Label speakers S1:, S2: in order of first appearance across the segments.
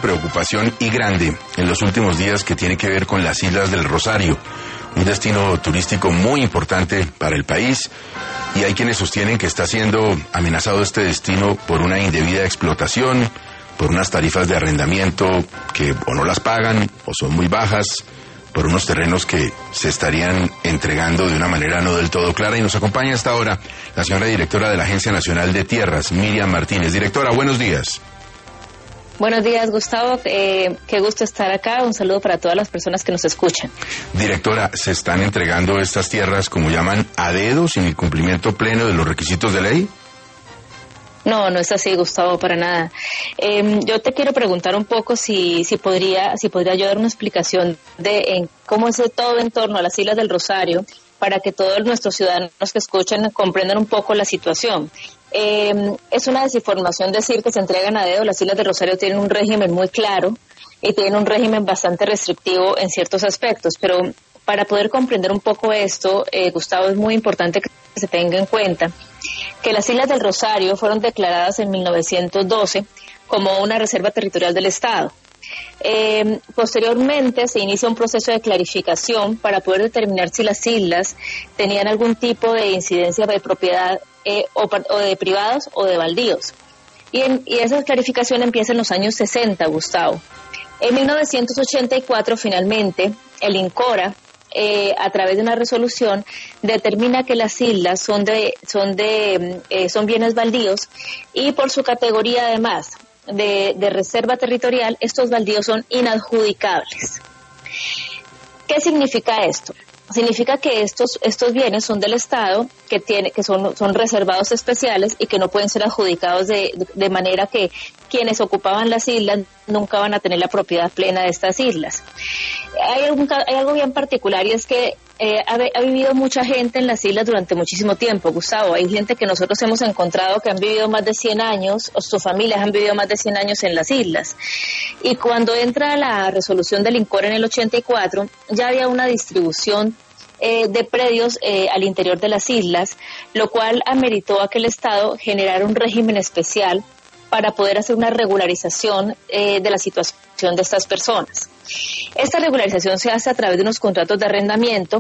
S1: Preocupación y grande en los últimos días que tiene que ver con las Islas del Rosario, un destino turístico muy importante para el país, y hay quienes sostienen que está siendo amenazado este destino por una indebida explotación, por unas tarifas de arrendamiento que o no las pagan o son muy bajas, por unos terrenos que se estarían entregando de una manera no del todo clara. Y nos acompaña hasta ahora la señora directora de la Agencia Nacional de Tierras, Miriam Martínez. Directora, buenos días.
S2: Buenos días, Gustavo. Qué gusto estar acá. Un saludo para todas las personas que nos escuchan.
S1: Directora, ¿se están entregando estas tierras, como llaman, a dedo, sin el cumplimiento pleno de los requisitos de ley?
S2: No, no es así, Gustavo, para nada. Yo te quiero preguntar un poco si podría yo dar una explicación de cómo es todo en torno a las Islas del Rosario, para que todos nuestros ciudadanos que escuchan comprendan un poco la situación. Es una desinformación decir que se entregan a dedo. Las Islas del Rosario tienen un régimen muy claro y tienen un régimen bastante restrictivo en ciertos aspectos, pero para poder comprender un poco esto, Gustavo, es muy importante que se tenga en cuenta que las Islas del Rosario fueron declaradas en 1912 como una reserva territorial del Estado. Posteriormente se inicia un proceso de clarificación para poder determinar si las islas tenían algún tipo de incidencia de propiedad o de privados o de baldíos. Y esa clarificación empieza en los años 60, Gustavo. En 1984, finalmente, el INCORA, a través de una resolución, determina que las islas son bienes baldíos, y por su categoría además de reserva territorial, estos baldíos son inadjudicables. ¿Qué significa esto? Significa que estos bienes son del Estado, que son reservados especiales y que no pueden ser adjudicados de manera que quienes ocupaban las islas nunca van a tener la propiedad plena de estas islas. Hay algo bien particular, y es que ha vivido mucha gente en las islas durante muchísimo tiempo, Gustavo. Hay gente que nosotros hemos encontrado que han vivido más de 100 años, o sus familias han vivido más de 100 años en las islas. Y cuando entra la resolución del INCOR en el 84, ya había una distribución de predios al interior de las islas, lo cual ameritó a que el Estado generara un régimen especial para poder hacer una regularización de la situación de estas personas. Esta regularización se hace a través de unos contratos de arrendamiento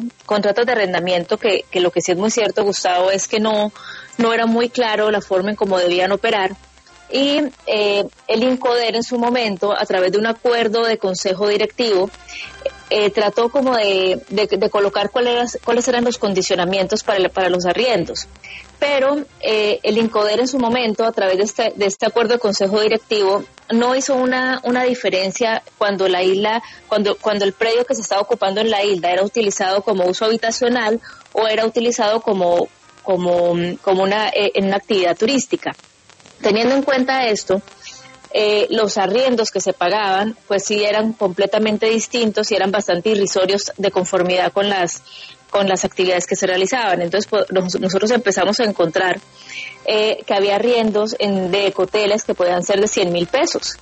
S2: que lo que sí es muy cierto, Gustavo, es que no era muy claro la forma en cómo debían operar. Y el INCODER en su momento, a través de un acuerdo de consejo directivo, trató como de colocar cuáles eran los condicionamientos para los arriendos. Pero el INCODER en su momento, a través de este acuerdo de consejo directivo, no hizo una diferencia cuando cuando el predio que se estaba ocupando en la isla era utilizado como uso habitacional o era utilizado como en una actividad turística. Teniendo en cuenta esto, los arriendos que se pagaban, pues sí eran completamente distintos y eran bastante irrisorios de conformidad con las actividades que se realizaban. Entonces, nosotros empezamos a encontrar que había arriendos de ecoteles que podían ser de 100,000 pesos.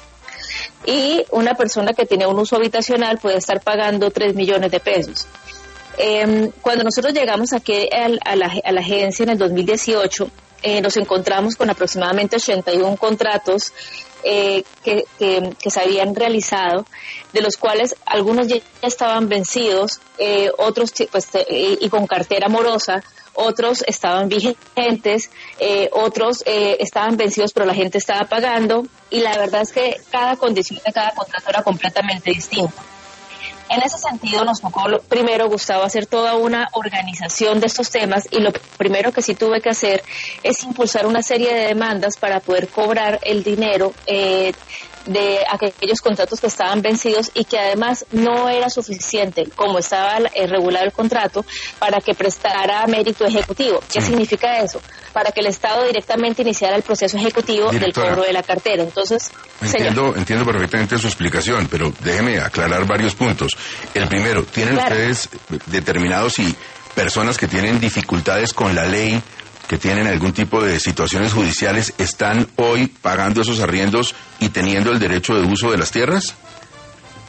S2: Y una persona que tenía un uso habitacional puede estar pagando 3 millones de pesos. Cuando nosotros llegamos aquí a la agencia en el 2018, nos encontramos con aproximadamente 81 contratos que se habían realizado, de los cuales algunos ya estaban vencidos, otros y con cartera morosa, otros estaban vigentes, otros estaban vencidos pero la gente estaba pagando, y la verdad es que cada condición de cada contrato era completamente distinta. En ese sentido nos tocó primero, Gustavo, hacer toda una organización de estos temas, y lo primero que sí tuve que hacer es impulsar una serie de demandas para poder cobrar el dinero de aquellos contratos que estaban vencidos, y que además no era suficiente, como estaba regulado el contrato, para que prestara mérito ejecutivo. ¿Qué significa eso? Para que el Estado directamente iniciara el proceso ejecutivo del cobro de la cartera. Entonces,
S1: entiendo perfectamente su explicación, pero déjeme aclarar varios puntos. El primero, ¿tienen ustedes determinados si personas que tienen dificultades con la ley, que tienen algún tipo de situaciones judiciales, están hoy pagando esos arriendos y teniendo el derecho de uso de las tierras?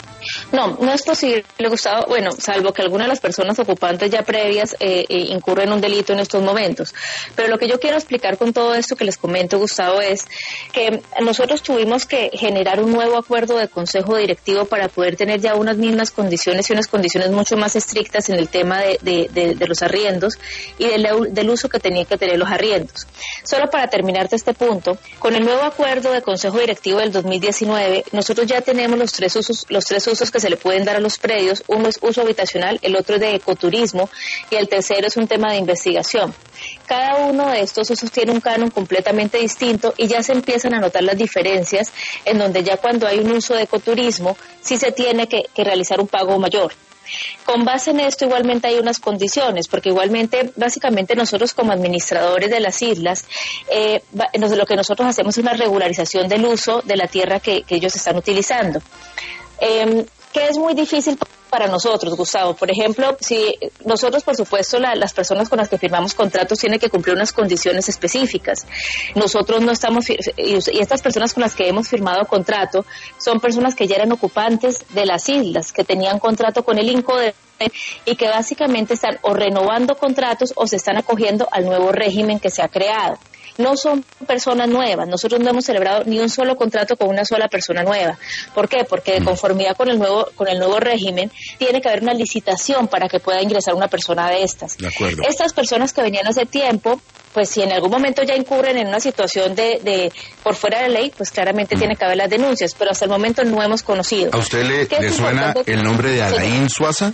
S2: No es posible, Gustavo, bueno, salvo que alguna de las personas ocupantes ya previas incurren en un delito en estos momentos. Pero lo que yo quiero explicar con todo esto que les comento, Gustavo, es que nosotros tuvimos que generar un nuevo acuerdo de consejo directivo para poder tener ya unas mismas condiciones y unas condiciones mucho más estrictas en el tema de los arriendos y del uso que tenían que tener los arriendos. Solo para terminar de este punto, con el nuevo acuerdo de consejo directivo del 2019, nosotros ya tenemos los tres usos que se le pueden dar a los predios. Uno es uso habitacional, el otro es de ecoturismo y el tercero es un tema de investigación. Cada uno de estos usos tiene un canon completamente distinto y ya se empiezan a notar las diferencias en donde ya cuando hay un uso de ecoturismo sí se tiene que realizar un pago mayor. Con base en esto igualmente hay unas condiciones, porque igualmente básicamente nosotros como administradores de las islas, lo que nosotros hacemos es una regularización del uso de la tierra que ellos están utilizando. Que es muy difícil para nosotros, Gustavo. Por ejemplo, si nosotros, por supuesto, las personas con las que firmamos contratos tienen que cumplir unas condiciones específicas. Nosotros no estamos, y estas personas con las que hemos firmado contrato son personas que ya eran ocupantes de las islas, que tenían contrato con el INCODER y que básicamente están o renovando contratos o se están acogiendo al nuevo régimen que se ha creado. No son personas nuevas, nosotros no hemos celebrado ni un solo contrato con una sola persona nueva. ¿Por qué? Porque de conformidad con el nuevo régimen tiene que haber una licitación para que pueda ingresar una persona de estas.
S1: De acuerdo.
S2: Estas personas que venían hace tiempo, pues si en algún momento ya incurren en una situación de por fuera de la ley, pues claramente tiene que haber las denuncias, pero hasta el momento no hemos conocido.
S1: ¿A usted le suena el nombre de Alain Suaza?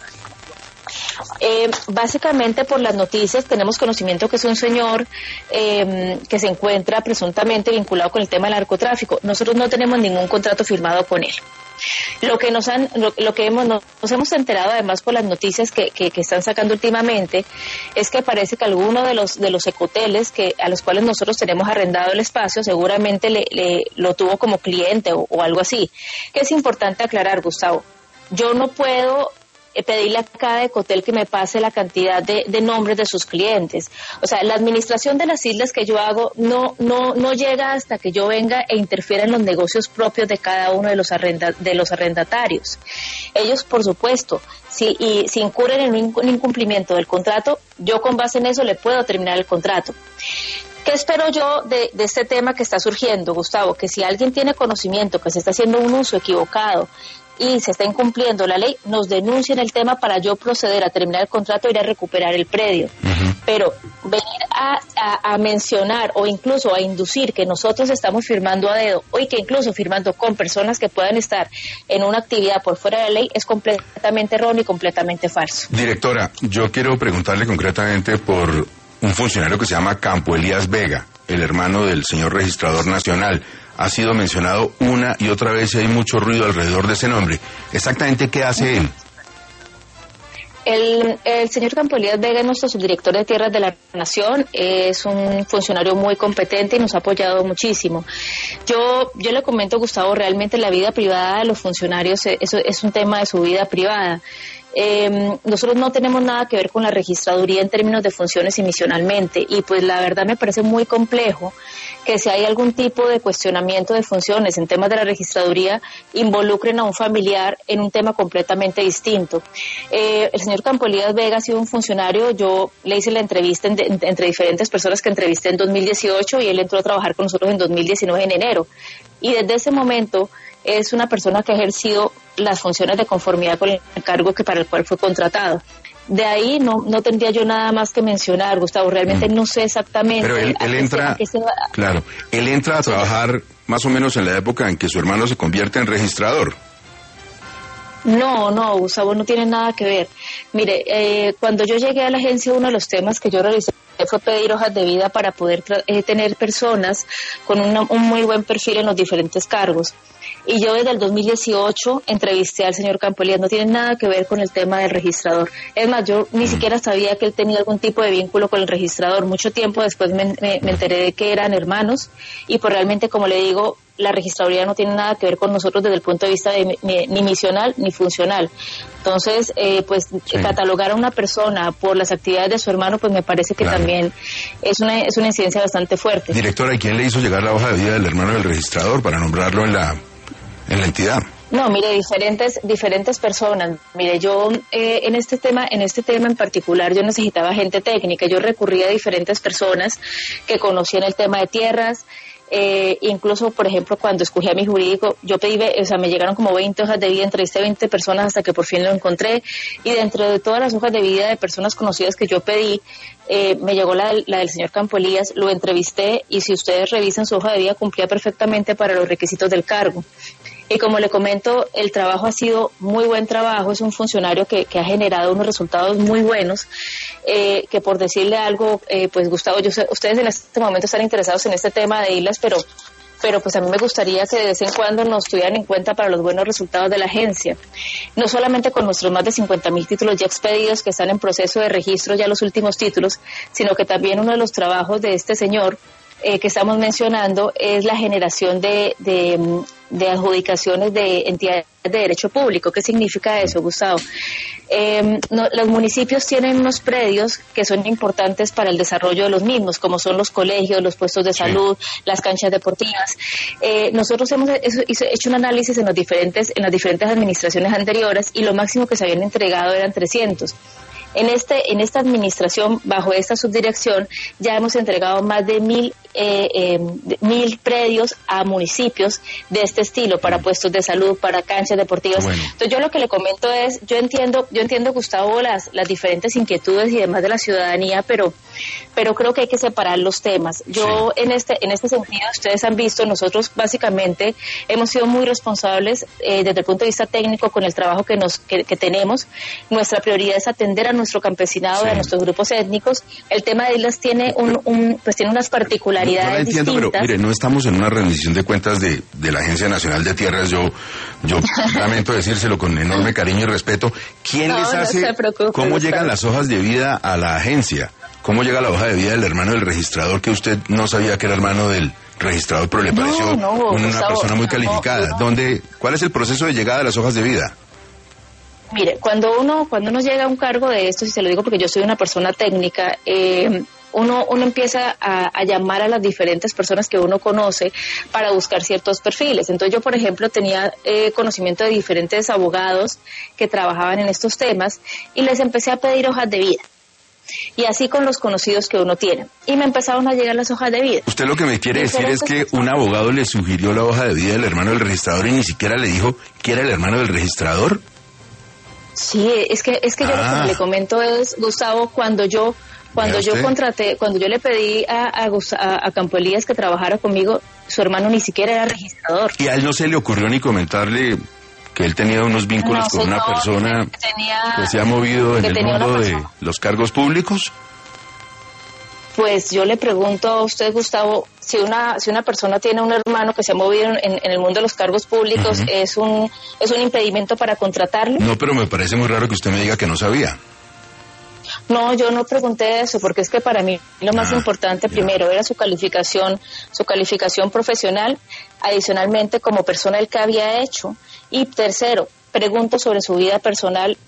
S2: Básicamente por las noticias tenemos conocimiento que es un señor que se encuentra presuntamente vinculado con el tema del narcotráfico. Nosotros no tenemos ningún contrato firmado con él. Lo que nos hemos enterado además por las noticias que están sacando últimamente es que parece que alguno de los ecoteles a los cuales nosotros tenemos arrendado el espacio seguramente lo tuvo como cliente o algo así. Que es importante aclarar, Gustavo. Yo no puedo pedirle a cada ecotel que me pase la cantidad de nombres de sus clientes. O sea, la administración de las islas que yo hago no llega hasta que yo venga e interfiera en los negocios propios de cada uno de los arrendatarios. Ellos, por supuesto, si incurren en un incumplimiento del contrato, yo con base en eso le puedo terminar el contrato. ¿Qué espero yo de este tema que está surgiendo, Gustavo? Que si alguien tiene conocimiento que se está haciendo un uso equivocado y se está incumpliendo la ley, nos denuncien el tema para yo proceder a terminar el contrato y ir a recuperar el predio. Pero venir a mencionar o incluso a inducir que nosotros estamos firmando a dedo o que incluso firmando con personas que puedan estar en una actividad por fuera de la ley es completamente erróneo y completamente falso.
S1: Directora, yo quiero preguntarle concretamente por un funcionario que se llama Campo Elías Vega, el hermano del señor registrador nacional. Ha sido mencionado una y otra vez y hay mucho ruido alrededor de ese nombre. ¿Exactamente qué hace él?
S2: El señor Campo Elías Vega es nuestro subdirector de Tierras de la Nación, es un funcionario muy competente y nos ha apoyado muchísimo. Yo le comento, Gustavo, realmente la vida privada de los funcionarios eso es un tema de su vida privada. Nosotros no tenemos nada que ver con la registraduría en términos de funciones y misionalmente, y pues la verdad me parece muy complejo que si hay algún tipo de cuestionamiento de funciones en temas de la registraduría involucren a un familiar en un tema completamente distinto. El señor Campo Elías Vega ha sido un funcionario, yo le hice la entrevista entre diferentes personas que entrevisté en 2018 y él entró a trabajar con nosotros en 2019 en enero, y desde ese momento es una persona que ha ejercido las funciones de conformidad con el cargo para el cual fue contratado. De ahí no tendría yo nada más que mencionar, Gustavo, realmente no sé exactamente.
S1: Pero él entra, claro, él entra a trabajar más o menos en la época en que su hermano se convierte en registrador.
S2: No, Gustavo, no tiene nada que ver. Mire, cuando yo llegué a la agencia, uno de los temas que yo realicé fue pedir hojas de vida para poder tener personas con un muy buen perfil en los diferentes cargos. Y yo desde el 2018 entrevisté al señor Campo Elías, no tiene nada que ver con el tema del registrador. Es más, yo ni siquiera sabía que él tenía algún tipo de vínculo con el registrador. Mucho tiempo después me enteré de que eran hermanos y pues realmente, como le digo, la registraduría no tiene nada que ver con nosotros desde el punto de vista ni misional ni funcional. Entonces, catalogar a una persona por las actividades de su hermano, pues me parece que también es una incidencia bastante fuerte.
S1: Directora, ¿y quién le hizo llegar la hoja de vida del hermano del registrador para nombrarlo en la entidad?
S2: No, mire, diferentes personas. Mire, yo en este tema en particular, yo necesitaba gente técnica. Yo recurrí a diferentes personas que conocían el tema de tierras. Incluso, por ejemplo, cuando escogí a mi jurídico, yo pedí, me llegaron como 20 hojas de vida, entrevisté 20 personas hasta que por fin lo encontré, y dentro de todas las hojas de vida de personas conocidas que yo pedí, me llegó la del señor Campo Elías, lo entrevisté, y si ustedes revisan su hoja de vida, cumplía perfectamente para los requisitos del cargo. Y como le comento, el trabajo ha sido muy buen trabajo, es un funcionario que ha generado unos resultados muy buenos, que por decirle algo, pues Gustavo, yo sé, ustedes en este momento están interesados en este tema de islas, pero pues a mí me gustaría que de vez en cuando nos tuvieran en cuenta para los buenos resultados de la agencia. No solamente con nuestros más de 50.000 títulos ya expedidos que están en proceso de registro, ya los últimos títulos, sino que también uno de los trabajos de este señor que estamos mencionando es la generación de adjudicaciones de entidades de derecho público. ¿Qué significa eso, Gustavo? Los municipios tienen unos predios que son importantes para el desarrollo de los mismos, como son los colegios, los puestos de salud, las canchas deportivas. Nosotros hemos hecho un análisis en las diferentes administraciones anteriores, y lo máximo que se habían entregado eran 300. En esta administración, bajo esta subdirección, ya hemos entregado más de 1.000 predios a municipios de este estilo, para puestos de salud, para canchas deportivas. Bueno. Entonces yo lo que le comento es, yo entiendo, Gustavo, las diferentes inquietudes y demás de la ciudadanía, pero creo que hay que separar los temas. Yo en este sentido, ustedes han visto, nosotros básicamente hemos sido muy responsables desde el punto de vista técnico con el trabajo que tenemos. Nuestra prioridad es atender a nuestro campesinado, a nuestros grupos étnicos. El tema de islas tiene tiene unas particularidades distintas.
S1: Pero mire, no estamos en una rendición de cuentas de la Agencia Nacional de Tierras. Yo lamento decírselo con enorme cariño y respeto. ¿Quién les hace? No se preocupe, ¿cómo llegan las hojas de vida a la agencia? ¿Cómo llega la hoja de vida del hermano del registrador, que usted no sabía que era hermano del registrador, pero le pareció una persona muy calificada? ¿Cuál es el proceso de llegada de las hojas de vida?
S2: Mire, cuando uno llega a un cargo de esto, y se lo digo porque yo soy una persona técnica, uno empieza a llamar a las diferentes personas que uno conoce para buscar ciertos perfiles. Entonces yo, por ejemplo, tenía conocimiento de diferentes abogados que trabajaban en estos temas, y les empecé a pedir hojas de vida. Y así con los conocidos que uno tiene. Y me empezaron a llegar las hojas de vida.
S1: Usted lo que me quiere decir es que un abogado le sugirió la hoja de vida del hermano del registrador y ni siquiera le dijo que era el hermano del registrador.
S2: Sí, es que yo lo que le comento es, Gustavo, cuando yo le pedí a Campo Elías que trabajara conmigo, su hermano ni siquiera era registrador.
S1: ¿Y a él no se le ocurrió ni comentarle que él tenía unos vínculos con una persona que se ha movido en el mundo de los cargos públicos?
S2: Pues yo le pregunto a usted, Gustavo, si una persona tiene un hermano que se ha movido en el mundo de los cargos públicos, ¿es un impedimento para contratarlo?
S1: No, pero me parece muy raro que usted me diga que no sabía.
S2: No, yo no pregunté eso, porque es que para mí lo más importante primero era su calificación profesional, adicionalmente como persona el que había hecho, y tercero, pregunto sobre su vida personal,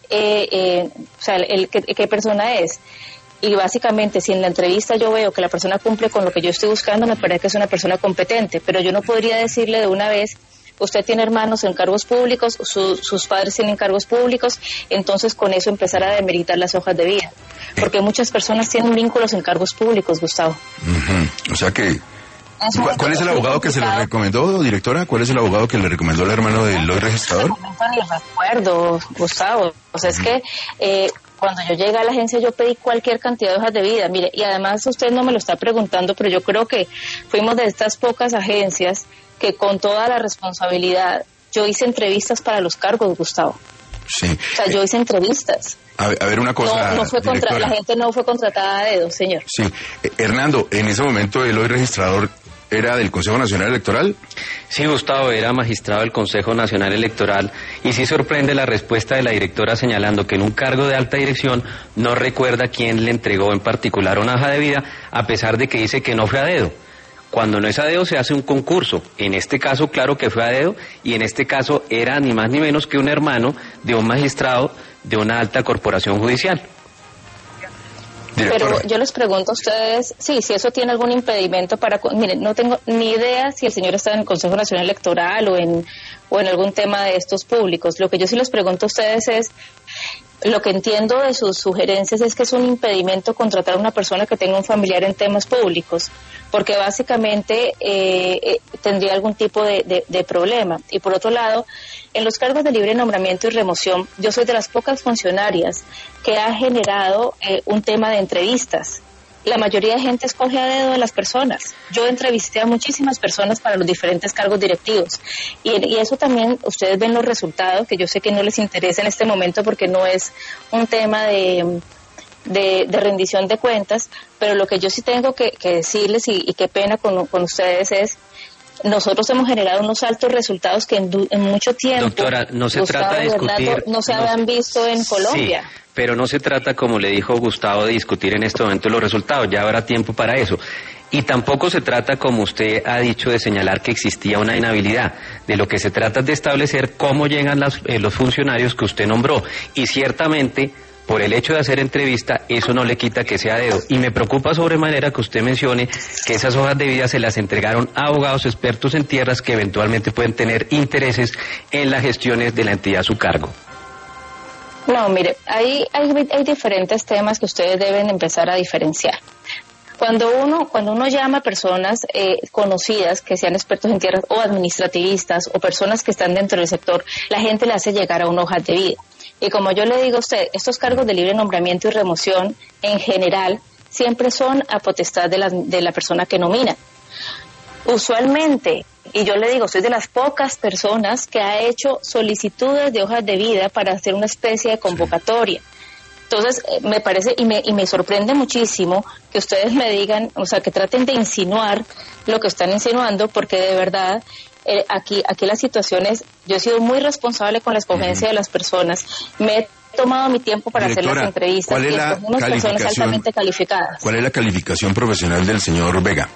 S2: qué persona es. Y básicamente, si en la entrevista yo veo que la persona cumple con lo que yo estoy buscando, me parece que es una persona competente, pero yo no podría decirle de una vez, usted tiene hermanos en cargos públicos, sus padres tienen cargos públicos, entonces con eso empezar a demeritar las hojas de vida, porque muchas personas tienen vínculos en cargos públicos, Gustavo.
S1: O sea que, ¿cuál es el abogado que se le recomendó, directora? ¿Cuál es el abogado que le recomendó al hermano del hoy registrador?
S2: No recuerdo, Gustavo. O sea, es que cuando yo llegué a la agencia yo pedí cualquier cantidad de hojas de vida. Mire, y además usted no me lo está preguntando, pero yo creo que fuimos de estas pocas agencias que con toda la responsabilidad, yo hice entrevistas para los cargos, Gustavo.
S1: Sí.
S2: O sea, yo hice entrevistas.
S1: A ver una cosa,
S2: la gente no fue contratada a dedo, señor.
S1: Sí. Hernando, en ese momento el hoy registrador ¿era del Consejo Nacional Electoral?
S3: Sí, Gustavo, era magistrado del Consejo Nacional Electoral, y sí sorprende la respuesta de la directora señalando que en un cargo de alta dirección no recuerda quién le entregó en particular una hoja de vida, a pesar de que dice que no fue a dedo. Cuando no es a dedo se hace un concurso. En este caso, claro que fue a dedo, y en este caso era ni más ni menos que un hermano de un magistrado de una alta corporación judicial.
S1: Directora.
S2: Pero yo les pregunto a ustedes, sí, si eso tiene algún impedimento para... Miren, no tengo ni idea si el señor está en el Consejo Nacional Electoral o en algún tema de estos públicos. Lo que yo sí les pregunto a ustedes es... Lo que entiendo de sus sugerencias es que es un impedimento contratar a una persona que tenga un familiar en temas públicos, porque básicamente tendría algún tipo de problema. Y por otro lado, en los cargos de libre nombramiento y remoción, yo soy de las pocas funcionarias que ha generado un tema de entrevistas. La mayoría de gente escoge a dedo de las personas. Yo entrevisté a muchísimas personas para los diferentes cargos directivos y eso también ustedes ven los resultados, que yo sé que no les interesa en este momento porque no es un tema de rendición de cuentas, pero lo que yo sí tengo que decirles y qué pena con ustedes es: nosotros hemos generado unos altos resultados que en mucho tiempo,
S3: doctora, no se trata de discutir,
S2: no se habían visto en Colombia.
S3: Sí, pero no se trata, como le dijo Gustavo, de discutir en este momento los resultados, ya habrá tiempo para eso. Y tampoco se trata, como usted ha dicho, de señalar que existía una inhabilidad. De lo que se trata es de establecer cómo llegan los funcionarios que usted nombró. Y ciertamente, por el hecho de hacer entrevista, eso no le quita que sea dedo. Y me preocupa sobremanera que usted mencione que esas hojas de vida se las entregaron a abogados expertos en tierras que eventualmente pueden tener intereses en las gestiones de la entidad a su cargo.
S2: No, mire, hay diferentes temas que ustedes deben empezar a diferenciar. Cuando uno llama a personas conocidas que sean expertos en tierras o administrativistas o personas que están dentro del sector, la gente le hace llegar a una hoja de vida. Y como yo le digo a usted, estos cargos de libre nombramiento y remoción en general siempre son a potestad de la persona que nomina. Usualmente, y yo le digo, soy de las pocas personas que ha hecho solicitudes de hojas de vida para hacer una especie de convocatoria. Entonces, me parece y me sorprende muchísimo que ustedes me digan, o sea, que traten de insinuar lo que están insinuando, porque de verdad, aquí la situación es, yo he sido muy responsable con la escogencia de las personas, me he tomado mi tiempo para
S1: Directora,
S2: hacer las entrevistas y escogimos personas altamente calificadas.
S1: ¿Cuál es la calificación profesional del señor Vega?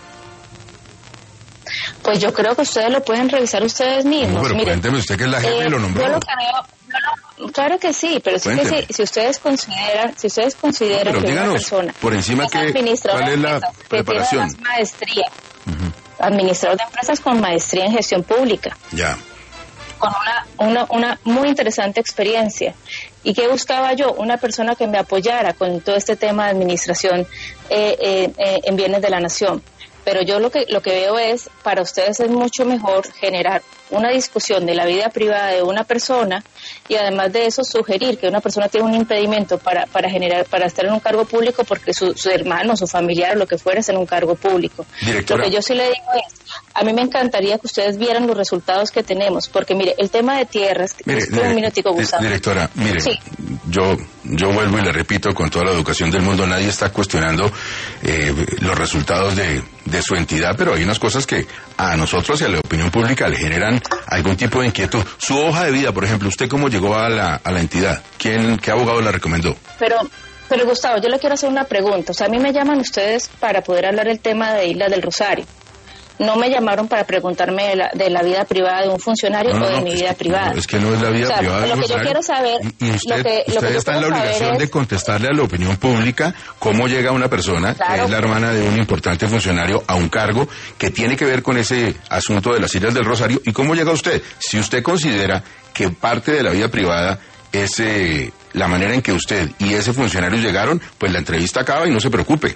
S2: Pues yo creo que ustedes lo pueden revisar ustedes mismos.
S1: No, pero
S2: miren,
S1: cuénteme usted que es la jefe y lo nombró.
S2: Yo lo que veo, claro que sí, pero sí que si ustedes consideran
S1: pero
S2: que
S1: díganos,
S2: una persona
S1: por encima
S2: es administrador
S1: ¿cuál es la
S2: de empresas,
S1: preparación?
S2: que tiene maestría, administrador de empresas con maestría en gestión pública,
S1: Ya.
S2: con una muy interesante experiencia. ¿Y qué buscaba yo? Una persona que me apoyara con todo este tema de administración en bienes de la nación. Pero yo lo que veo es, para ustedes es mucho mejor generar una discusión de la vida privada de una persona y además de eso sugerir que una persona tiene un impedimento para estar en un cargo público porque su hermano, su familiar o lo que fuera es en un cargo público.
S1: Directora.
S2: Lo que yo sí le digo es, a mí me encantaría que ustedes vieran los resultados que tenemos, porque mire, el tema de tierras, un minutico, Gustavo.
S1: Directora, mire,
S2: sí.
S1: yo vuelvo y le repito con toda la educación del mundo, nadie está cuestionando los resultados de su entidad, pero hay unas cosas que a nosotros y a la opinión pública le generan algún tipo de inquietud. Su hoja de vida, por ejemplo, ¿usted cómo llegó a la entidad? ¿Qué abogado la recomendó?
S2: Pero Gustavo, yo le quiero hacer una pregunta. O sea, a mí me llaman ustedes para poder hablar el tema de Isla del Rosario. No me llamaron para preguntarme de la vida privada de un funcionario o de mi vida privada.
S1: No, es que no es la vida privada
S2: de
S1: Rosario.
S2: Lo que yo quiero saber...
S1: Y usted está en la obligación de contestarle a la opinión pública cómo llega una persona, que es la hermana de un importante funcionario, a un cargo que tiene que ver con ese asunto de las Islas del Rosario, y cómo llega usted. Si usted considera que parte de la vida privada es la manera en que usted y ese funcionario llegaron, pues la entrevista acaba y no se preocupe.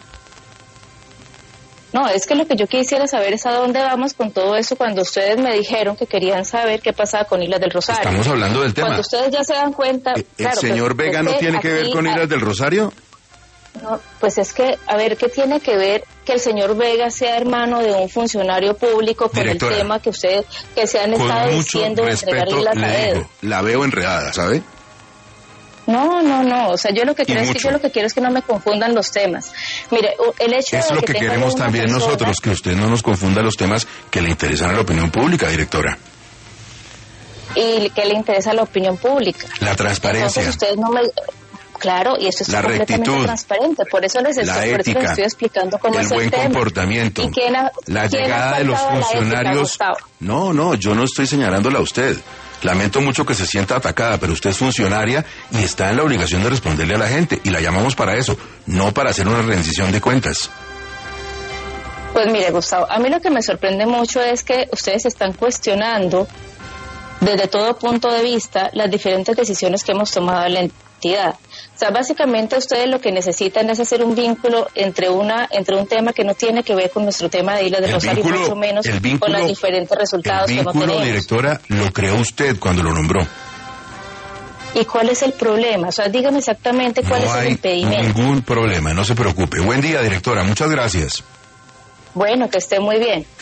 S2: No, es que lo que yo quisiera saber es a dónde vamos con todo eso cuando ustedes me dijeron que querían saber qué pasaba con Islas del Rosario.
S1: Estamos hablando del tema.
S2: Cuando ustedes ya se dan cuenta...
S1: ¿El señor Vega no tiene que ver con Islas del Rosario?
S2: No, pues es que, a ver, ¿qué tiene que ver que el señor Vega sea hermano de un funcionario público con el tema que se han estado diciendo de entregar Islas a dedo?
S1: La veo enredada, ¿sabe?
S2: No, o sea, yo lo que quiero es que no me confundan los temas. Mire, el hecho
S1: es
S2: de
S1: lo que queremos también nosotros, que usted no nos confunda los temas que le interesan a la opinión pública, directora.
S2: Y que le interesa a la opinión pública.
S1: La transparencia.
S2: Entonces ustedes no me... Claro, y esto es completamente transparente. Por eso les estoy explicando cómo es el
S1: buen
S2: tema.
S1: Comportamiento, la llegada de los funcionarios. No, yo no estoy señalándola a usted. Lamento mucho que se sienta atacada, pero usted es funcionaria y está en la obligación de responderle a la gente, y la llamamos para eso. no para hacer una rendición de cuentas.
S2: Pues mire, Gustavo, a mí lo que me sorprende mucho es que ustedes están cuestionando desde todo punto de vista las diferentes decisiones que hemos tomado en la entidad. O sea, básicamente ustedes lo que necesitan es hacer un vínculo entre un tema que no tiene que ver con nuestro tema de Islas del Rosario, más o menos con los diferentes resultados que no tenemos.
S1: El vínculo, directora, lo creó usted cuando lo nombró.
S2: ¿Y cuál es el problema? O sea, dígame exactamente cuál es el impedimento.
S1: No hay ningún problema, no se preocupe. Buen día, directora, muchas gracias.
S2: Bueno, que esté muy bien.